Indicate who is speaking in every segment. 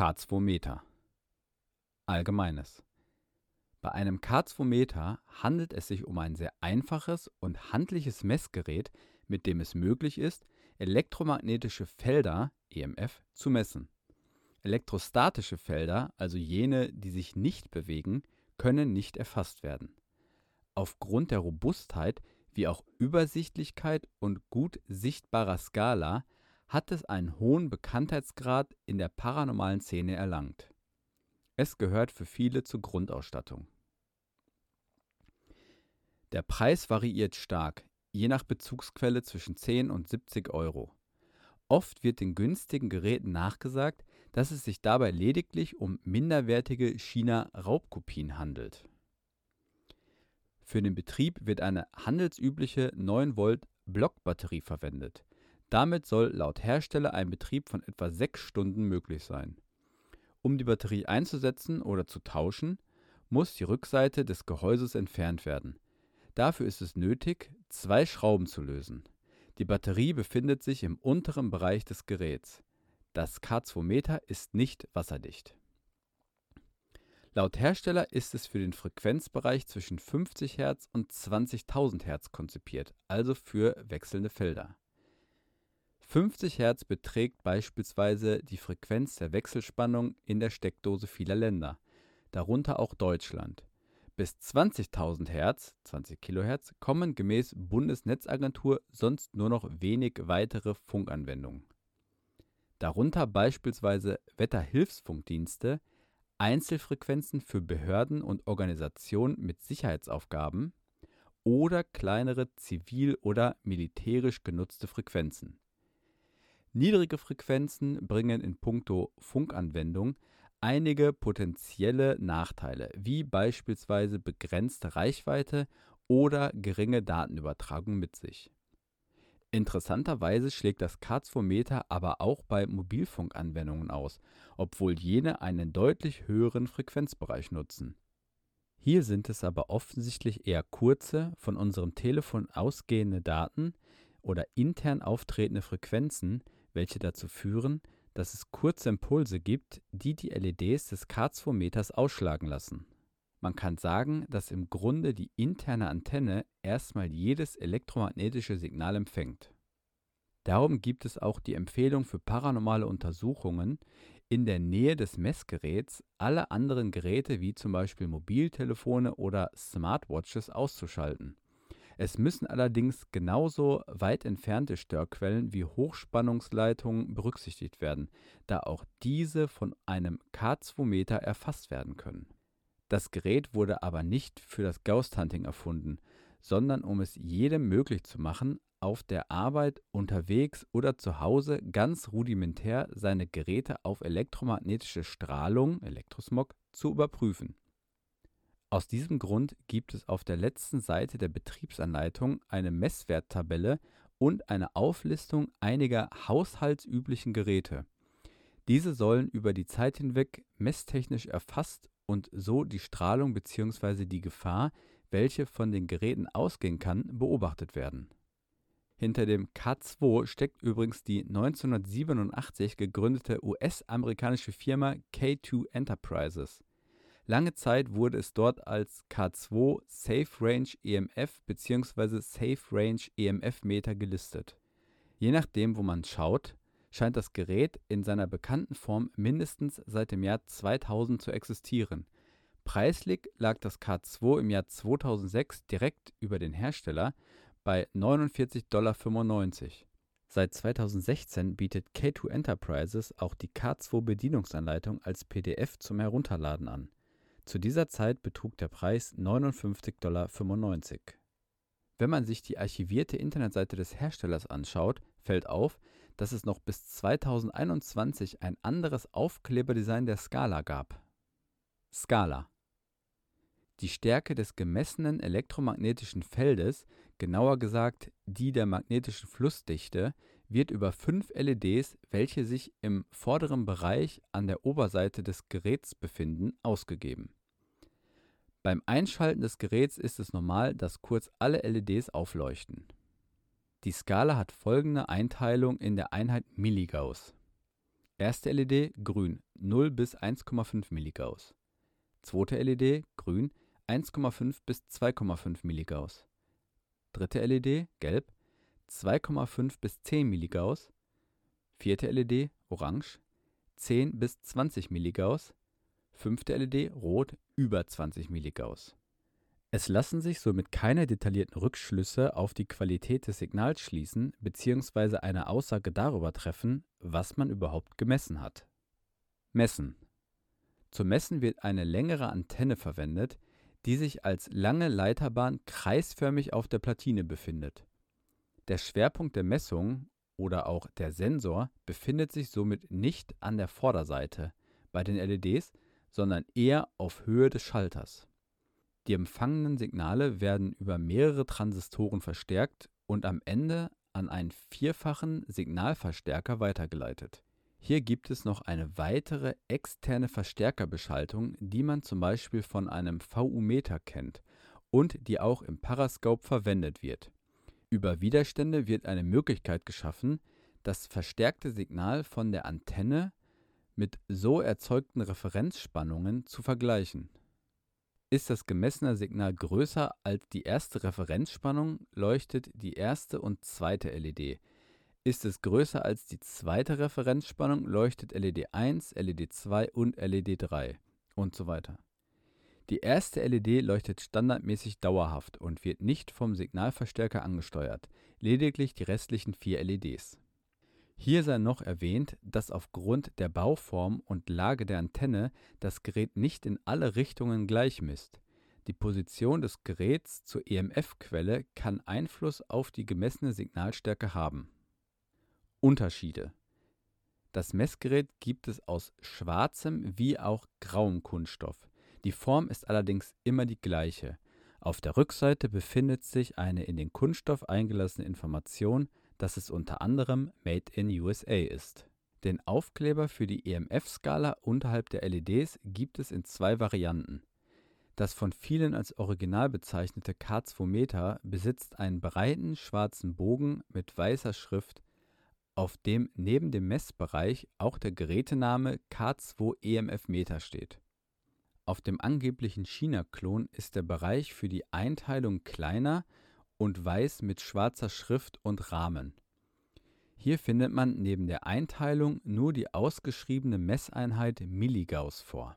Speaker 1: K2-Meter. Allgemeines. Bei einem K2-Meter handelt es sich um ein sehr einfaches und handliches Messgerät, mit dem es möglich ist, elektromagnetische Felder (EMF) zu messen. Elektrostatische Felder, also jene, die sich nicht bewegen, können nicht erfasst werden. Aufgrund der Robustheit wie auch Übersichtlichkeit und gut sichtbarer Skala hat es einen hohen Bekanntheitsgrad in der paranormalen Szene erlangt. Es gehört für viele zur Grundausstattung. Der Preis variiert stark, je nach Bezugsquelle zwischen 10 und 70 Euro. Oft wird den günstigen Geräten nachgesagt, dass es sich dabei lediglich um minderwertige China-Raubkopien handelt. Für den Betrieb wird eine handelsübliche 9-Volt-Blockbatterie verwendet. Damit soll laut Hersteller ein Betrieb von etwa 6 Stunden möglich sein. Um die Batterie einzusetzen oder zu tauschen, muss die Rückseite des Gehäuses entfernt werden. Dafür ist es nötig, 2 Schrauben zu lösen. Die Batterie befindet sich im unteren Bereich des Geräts. Das K2-Meter ist nicht wasserdicht. Laut Hersteller ist es für den Frequenzbereich zwischen 50 Hz und 20.000 Hz konzipiert, also für wechselnde Felder. 50 Hz beträgt beispielsweise die Frequenz der Wechselspannung in der Steckdose vieler Länder, darunter auch Deutschland. Bis 20.000 Hz (20 kHz) kommen gemäß Bundesnetzagentur sonst nur noch wenig weitere Funkanwendungen. Darunter beispielsweise Wetterhilfsfunkdienste, Einzelfrequenzen für Behörden und Organisationen mit Sicherheitsaufgaben oder kleinere zivil oder militärisch genutzte Frequenzen. Niedrige Frequenzen bringen in puncto Funkanwendung einige potenzielle Nachteile, wie beispielsweise begrenzte Reichweite oder geringe Datenübertragung mit sich. Interessanterweise schlägt das K2-Meter aber auch bei Mobilfunkanwendungen aus, obwohl jene einen deutlich höheren Frequenzbereich nutzen. Hier sind es aber offensichtlich eher kurze, von unserem Telefon ausgehende Daten oder intern auftretende Frequenzen, welche dazu führen, dass es kurze Impulse gibt, die die LEDs des K2-Meters ausschlagen lassen. Man kann sagen, dass im Grunde die interne Antenne erstmal jedes elektromagnetische Signal empfängt. Darum gibt es auch die Empfehlung für paranormale Untersuchungen, in der Nähe des Messgeräts alle anderen Geräte wie zum Beispiel Mobiltelefone oder Smartwatches auszuschalten. Es müssen allerdings genauso weit entfernte Störquellen wie Hochspannungsleitungen berücksichtigt werden, da auch diese von einem K2-Meter erfasst werden können. Das Gerät wurde aber nicht für das Ghost Hunting erfunden, sondern um es jedem möglich zu machen, auf der Arbeit, unterwegs oder zu Hause ganz rudimentär seine Geräte auf elektromagnetische Strahlung (Elektrosmog) zu überprüfen. Aus diesem Grund gibt es auf der letzten Seite der Betriebsanleitung eine Messwerttabelle und eine Auflistung einiger haushaltsüblichen Geräte. Diese sollen über die Zeit hinweg messtechnisch erfasst und so die Strahlung bzw. die Gefahr, welche von den Geräten ausgehen kann, beobachtet werden. Hinter dem K2 steckt übrigens die 1987 gegründete US-amerikanische Firma K2 Enterprises. Lange Zeit wurde es dort als K2 Safe Range EMF bzw. Safe Range EMF Meter gelistet. Je nachdem, wo man schaut, scheint das Gerät in seiner bekannten Form mindestens seit dem Jahr 2000 zu existieren. Preislich lag das K2 im Jahr 2006 direkt über den Hersteller bei 49,95 $. Seit 2016 bietet K2 Enterprises auch die K2-Bedienungsanleitung als PDF zum Herunterladen an. Zu dieser Zeit betrug der Preis 59,95 $. Wenn man sich die archivierte Internetseite des Herstellers anschaut, fällt auf, dass es noch bis 2021 ein anderes Aufkleberdesign der Skala gab. Skala: Die Stärke des gemessenen elektromagnetischen Feldes, genauer gesagt die der magnetischen Flussdichte, wird über 5 LEDs, welche sich im vorderen Bereich an der Oberseite des Geräts befinden, ausgegeben. Beim Einschalten des Geräts ist es normal, dass kurz alle LEDs aufleuchten. Die Skala hat folgende Einteilung in der Einheit Milligauss. Erste LED grün 0 bis 1,5 Milligauss. Zweite LED grün 1,5 bis 2,5 Milligauss. Dritte LED gelb 2,5 bis 10 Milligauss. Vierte LED orange 10 bis 20 Milligauss. Fünfte LED rot über 20 Milligauss. Es lassen sich somit keine detaillierten Rückschlüsse auf die Qualität des Signals schließen bzw. eine Aussage darüber treffen, was man überhaupt gemessen hat. Messen. Zum Messen wird eine längere Antenne verwendet, die sich als lange Leiterbahn kreisförmig auf der Platine befindet. Der Schwerpunkt der Messung oder auch der Sensor befindet sich somit nicht an der Vorderseite bei den LEDs, sondern eher auf Höhe des Schalters. Die empfangenen Signale werden über mehrere Transistoren verstärkt und am Ende an einen vierfachen Signalverstärker weitergeleitet. Hier gibt es noch eine weitere externe Verstärkerbeschaltung, die man zum Beispiel von einem VU-Meter kennt und die auch im Parascope verwendet wird. Über Widerstände wird eine Möglichkeit geschaffen, das verstärkte Signal von der Antenne mit so erzeugten Referenzspannungen zu vergleichen. Ist das gemessene Signal größer als die erste Referenzspannung, leuchtet die erste und zweite LED. Ist es größer als die zweite Referenzspannung, leuchtet LED 1, LED 2 und LED 3 und so weiter. Die erste LED leuchtet standardmäßig dauerhaft und wird nicht vom Signalverstärker angesteuert, lediglich die restlichen 4 LEDs. Hier sei noch erwähnt, dass aufgrund der Bauform und Lage der Antenne das Gerät nicht in alle Richtungen gleich misst. Die Position des Geräts zur EMF-Quelle kann Einfluss auf die gemessene Signalstärke haben. Unterschiede. Das Messgerät gibt es aus schwarzem wie auch grauem Kunststoff. Die Form ist allerdings immer die gleiche. Auf der Rückseite befindet sich eine in den Kunststoff eingelassene Information, dass es unter anderem Made in USA ist. Den Aufkleber für die EMF-Skala unterhalb der LEDs gibt es in 2 Varianten. Das von vielen als Original bezeichnete K2-Meter besitzt einen breiten schwarzen Bogen mit weißer Schrift, auf dem neben dem Messbereich auch der Gerätename K2 EMF-Meter steht. Auf dem angeblichen China-Klon ist der Bereich für die Einteilung kleiner und weiß mit schwarzer Schrift und Rahmen. Hier findet man neben der Einteilung nur die ausgeschriebene Messeinheit Milligauss vor.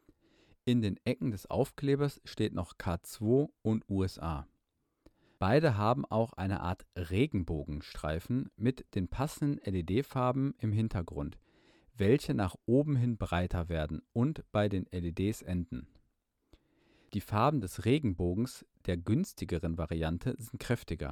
Speaker 1: In den Ecken des Aufklebers steht noch K2 und USA. Beide haben auch eine Art Regenbogenstreifen mit den passenden LED-Farben im Hintergrund, welche nach oben hin breiter werden und bei den LEDs enden. Die Farben des Regenbogens der günstigeren Variante sind kräftiger.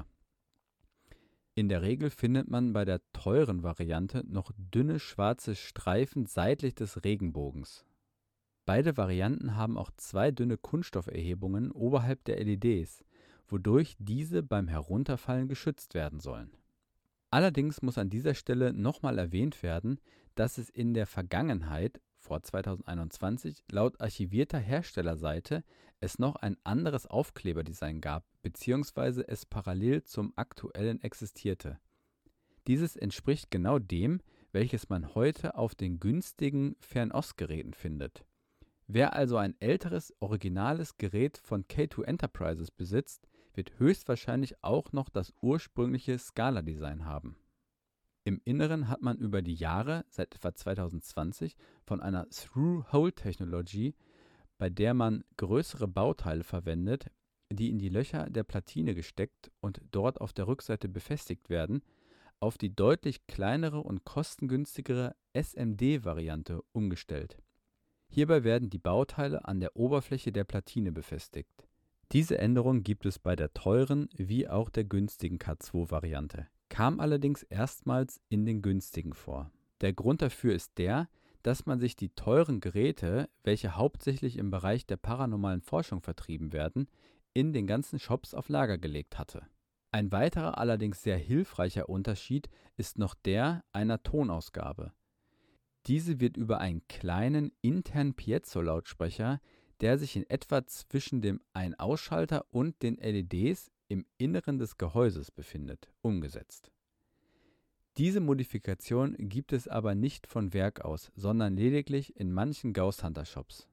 Speaker 1: In der Regel findet man bei der teuren Variante noch dünne schwarze Streifen seitlich des Regenbogens. Beide Varianten haben auch 2 dünne Kunststofferhebungen oberhalb der LEDs, wodurch diese beim Herunterfallen geschützt werden sollen. Allerdings muss an dieser Stelle nochmal erwähnt werden, dass es in der Vergangenheit, vor 2021, laut archivierter Herstellerseite es noch ein anderes Aufkleberdesign gab, bzw. es parallel zum aktuellen existierte. Dieses entspricht genau dem, welches man heute auf den günstigen Fernostgeräten findet. Wer also ein älteres, originales Gerät von K2 Enterprises besitzt, wird höchstwahrscheinlich auch noch das ursprüngliche Scala-Design haben. Im Inneren hat man über die Jahre, seit etwa 2020, von einer Through-Hole-Technologie, bei der man größere Bauteile verwendet, die in die Löcher der Platine gesteckt und dort auf der Rückseite befestigt werden, auf die deutlich kleinere und kostengünstigere SMD-Variante umgestellt. Hierbei werden die Bauteile an der Oberfläche der Platine befestigt. Diese Änderung gibt es bei der teuren wie auch der günstigen K2-Variante, kam allerdings erstmals in den günstigen vor. Der Grund dafür ist der, dass man sich die teuren Geräte, welche hauptsächlich im Bereich der paranormalen Forschung vertrieben werden, in den ganzen Shops auf Lager gelegt hatte. Ein weiterer, allerdings sehr hilfreicher Unterschied ist noch der einer Tonausgabe. Diese wird über einen kleinen internen Piezo-Lautsprecher, der sich in etwa zwischen dem Ein-Ausschalter und den LEDs im Inneren des Gehäuses befindet, umgesetzt. Diese Modifikation gibt es aber nicht von Werk aus, sondern lediglich in manchen Gauss Hunter Shops.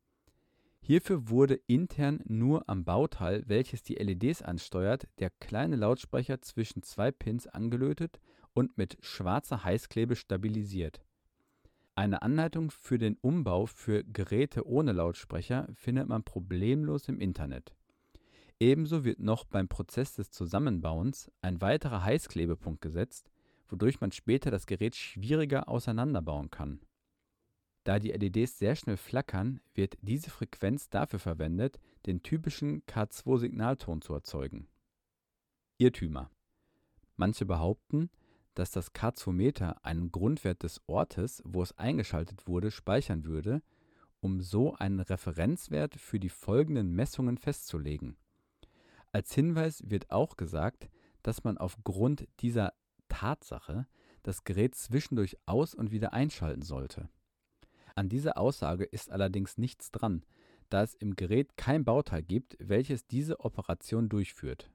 Speaker 1: Hierfür wurde intern nur am Bauteil, welches die LEDs ansteuert, der kleine Lautsprecher zwischen zwei Pins angelötet und mit schwarzer Heißklebe stabilisiert. Eine Anleitung für den Umbau für Geräte ohne Lautsprecher findet man problemlos im Internet. Ebenso wird noch beim Prozess des Zusammenbauens ein weiterer Heißklebepunkt gesetzt, wodurch man später das Gerät schwieriger auseinanderbauen kann. Da die LEDs sehr schnell flackern, wird diese Frequenz dafür verwendet, den typischen K2-Signalton zu erzeugen. Irrtümer: Manche behaupten, dass das K2-Meter einen Grundwert des Ortes, wo es eingeschaltet wurde, speichern würde, um so einen Referenzwert für die folgenden Messungen festzulegen. Als Hinweis wird auch gesagt, dass man aufgrund dieser Tatsache das Gerät zwischendurch aus- und wieder einschalten sollte. An dieser Aussage ist allerdings nichts dran, da es im Gerät kein Bauteil gibt, welches diese Operation durchführt.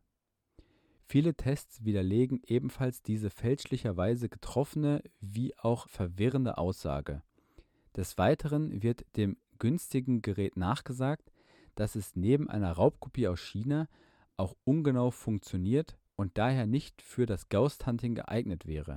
Speaker 1: Viele Tests widerlegen ebenfalls diese fälschlicherweise getroffene wie auch verwirrende Aussage. Des Weiteren wird dem günstigen Gerät nachgesagt, dass es neben einer Raubkopie aus China auch ungenau funktioniert und daher nicht für das Ghost Hunting geeignet wäre.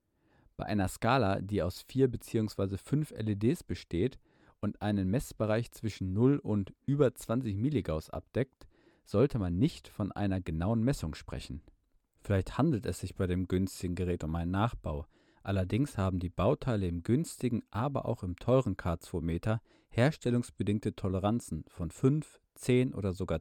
Speaker 1: Bei einer Skala, die aus 4 bzw. 5 LEDs besteht und einen Messbereich zwischen 0 und über 20 Milligauss abdeckt, sollte man nicht von einer genauen Messung sprechen. Vielleicht handelt es sich bei dem günstigen Gerät um einen Nachbau. Allerdings haben die Bauteile im günstigen, aber auch im teuren K2-Meter herstellungsbedingte Toleranzen von 5, 10 oder sogar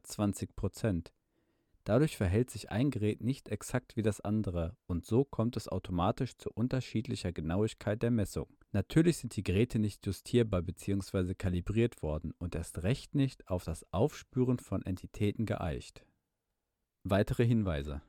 Speaker 1: 20%. Dadurch verhält sich ein Gerät nicht exakt wie das andere und so kommt es automatisch zu unterschiedlicher Genauigkeit der Messung. Natürlich sind die Geräte nicht justierbar bzw. kalibriert worden und erst recht nicht auf das Aufspüren von Entitäten geeicht. Weitere Hinweise: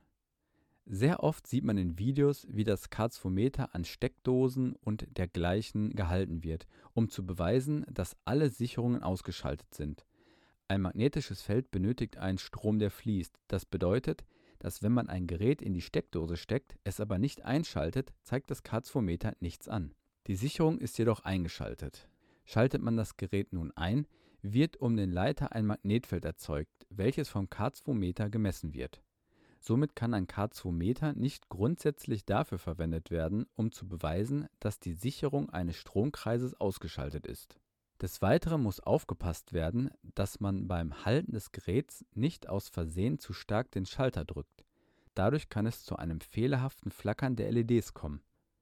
Speaker 1: Sehr oft sieht man in Videos, wie das K2-Meter an Steckdosen und dergleichen gehalten wird, um zu beweisen, dass alle Sicherungen ausgeschaltet sind. Ein magnetisches Feld benötigt einen Strom, der fließt. Das bedeutet, dass wenn man ein Gerät in die Steckdose steckt, es aber nicht einschaltet, zeigt das K2-Meter nichts an. Die Sicherung ist jedoch eingeschaltet. Schaltet man das Gerät nun ein, wird um den Leiter ein Magnetfeld erzeugt, welches vom K2-Meter gemessen wird. Somit kann ein K2-Meter nicht grundsätzlich dafür verwendet werden, um zu beweisen, dass die Sicherung eines Stromkreises ausgeschaltet ist. Des Weiteren muss aufgepasst werden, dass man beim Halten des Geräts nicht aus Versehen zu stark den Schalter drückt. Dadurch kann es zu einem fehlerhaften Flackern der LEDs kommen.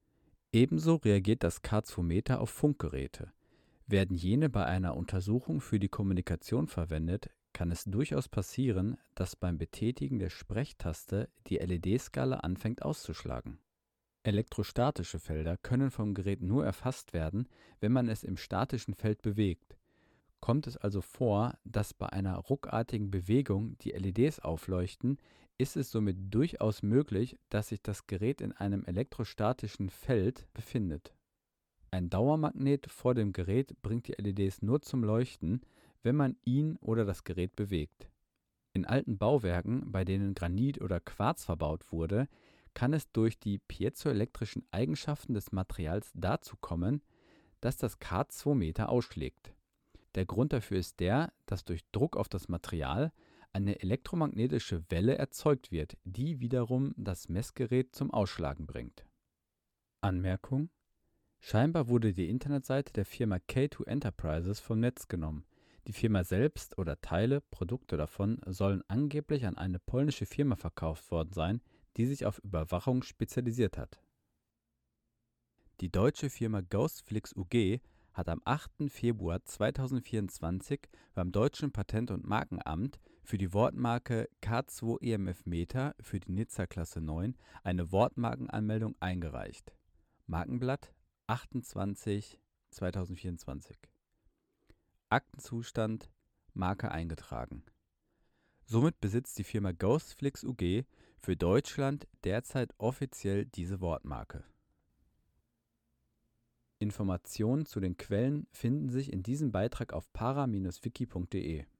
Speaker 1: Ebenso reagiert das K2-Meter auf Funkgeräte. Werden jene bei einer Untersuchung für die Kommunikation verwendet, kann es durchaus passieren, dass beim Betätigen der Sprechtaste die LED-Skala anfängt auszuschlagen. Elektrostatische Felder können vom Gerät nur erfasst werden, wenn man es im statischen Feld bewegt. Kommt es also vor, dass bei einer ruckartigen Bewegung die LEDs aufleuchten, ist es somit durchaus möglich, dass sich das Gerät in einem elektrostatischen Feld befindet. Ein Dauermagnet vor dem Gerät bringt die LEDs nur zum Leuchten, wenn man ihn oder das Gerät bewegt. In alten Bauwerken, bei denen Granit oder Quarz verbaut wurde, kann es durch die piezoelektrischen Eigenschaften des Materials dazu kommen, dass das K2-Meter ausschlägt. Der Grund dafür ist der, dass durch Druck auf das Material eine elektromagnetische Welle erzeugt wird, die wiederum das Messgerät zum Ausschlagen bringt. Anmerkung: Scheinbar wurde die Internetseite der Firma K2 Enterprises vom Netz genommen. Die Firma selbst oder Teile, Produkte davon sollen angeblich an eine polnische Firma verkauft worden sein, die sich auf Überwachung spezialisiert hat. Die deutsche Firma Ghostflix UG hat am 8. Februar 2024 beim Deutschen Patent- und Markenamt für die Wortmarke K2 EMF Meter für die Nizza-Klasse 9 eine Wortmarkenanmeldung eingereicht. Markenblatt 28/2024. Aktenzustand: Marke eingetragen. Somit besitzt die Firma Ghostflix UG für Deutschland derzeit offiziell diese Wortmarke. Informationen zu den Quellen finden sich in diesem Beitrag auf para-wiki.de